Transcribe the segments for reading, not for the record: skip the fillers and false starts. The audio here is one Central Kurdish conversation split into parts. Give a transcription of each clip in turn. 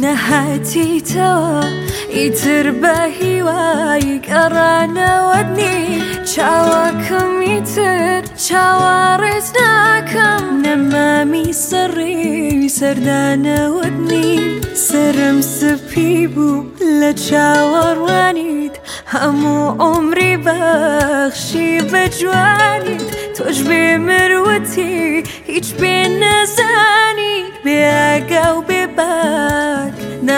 نەهاتیتەوە ئیتر بە هیوایک ئەڕانەوەدنی چاوەکەم ئیتر چاوەڕێز ناکەم نەمامی سەڕی سەردانەوەدنی سرم سپی بوو لە چاوەڕوانیت هەموو عمری بەخشی بە جوانیت تۆش بێ مروەتی هیچ بێ نەزانی بێ ئاگا و بێ باک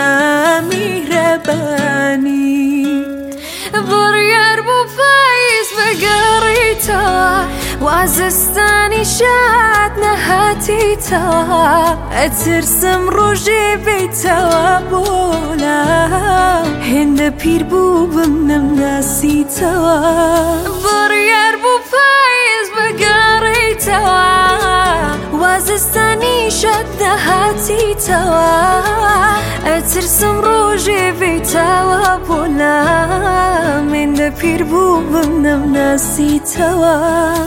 نامیرەبانی بڕیار بوو پاییز بەگەڕیتەوە وازستانی شاد نەهاتیتەوە ئەترسم ڕۆژێ بێیتەوە بۆلام هێندە پیر بوو بم نەمناسیتەوە بڕیار بوو پاییز بەگەڕیتەوە وازستانی شاد نەهاتیتەوە ئەترسم ڕۆژێ بێیتەوە بۆلام هێندە پیر بوو بم نەمناسیتەوە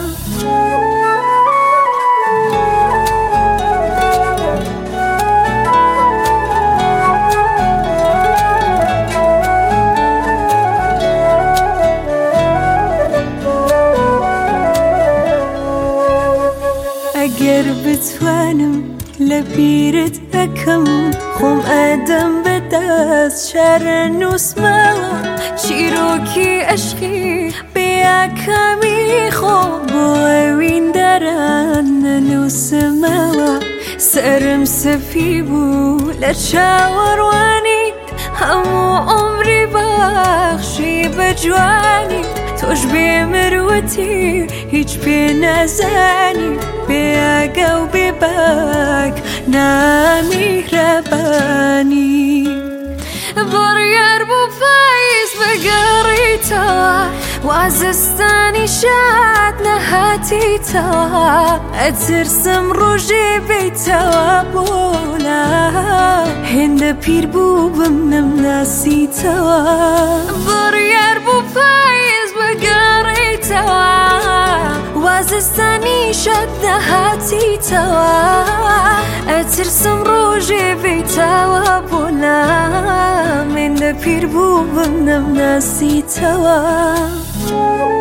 ئەگەر بتوانم لە بیرت ئەکەم خۆم ئەدەم بەدەست شارە نووسمەوە چیرۆکی عەشقی بێیاکەمی خۆم بۆ ئەوین دەران نەنووسمەوە سەرم سەفی بوو لە چاوەڕوانیت هەموو عمری بەخشی بە جوانیت تۆش بێ مروەتی هیچ پێ نەزانی بێ ئاگا و بێ باک نامیرەبانی بڕیار بوو پاییز بەگەڕیتەوە وازستانی شاد نەهاتیتەوە ئەترسم ڕۆژێ بێیتەوە بۆلام هێندە پیر بوو بم نەمناسیتەوە بڕیار بوو پاییز بەگەڕیتەوە وازستانی شاد نەهاتیتەوە ئەترسم ڕۆژێ بێیتەوە بۆلام هێندە پیر بوو بم نەمناسیتەوە